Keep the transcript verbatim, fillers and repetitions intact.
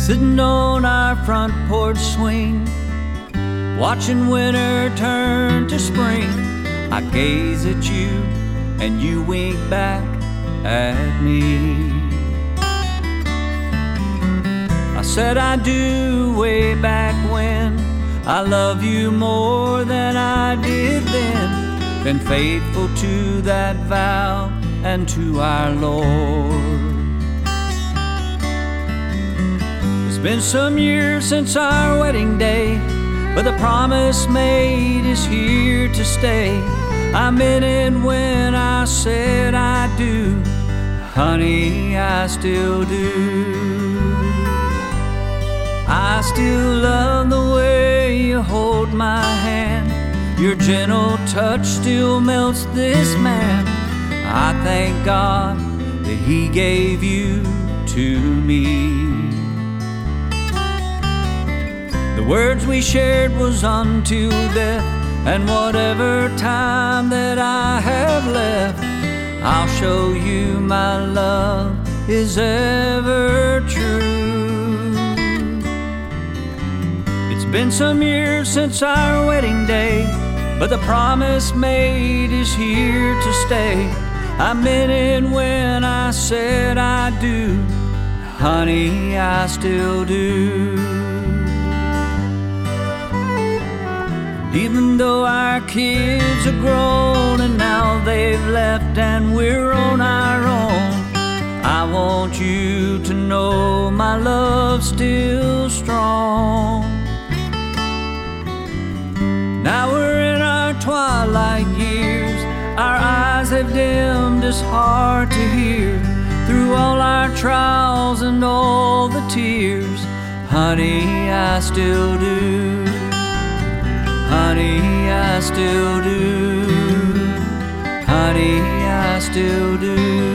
Sitting on our front porch swing, watching winter turn to spring. I gaze at you and you wink back at me. I said I do way back when. I love you more than I did then. Been faithful to that vow and to our Lord. It's been some years since our wedding day, but the promise made is here to stay. I meant it when I said I do. Honey, I still do. I still love the way you hold my hand. Your gentle touch still melts this man. I thank God that He gave you to me. The words we shared was until death, and whatever time that I have left, I'll show you my love is ever true. It's been some years since our wedding day, but the promise made is here to stay. I meant it when I said I do. Honey, I still do. Even though our kids are grown and now they've left and we're on our own, I want you to know my love's still strong. Now we're in our twilight years, our eyes have dimmed, it's hard to hear. Through all our trials and all the tears, honey, I still do. Honey, I still do. Honey, I still do.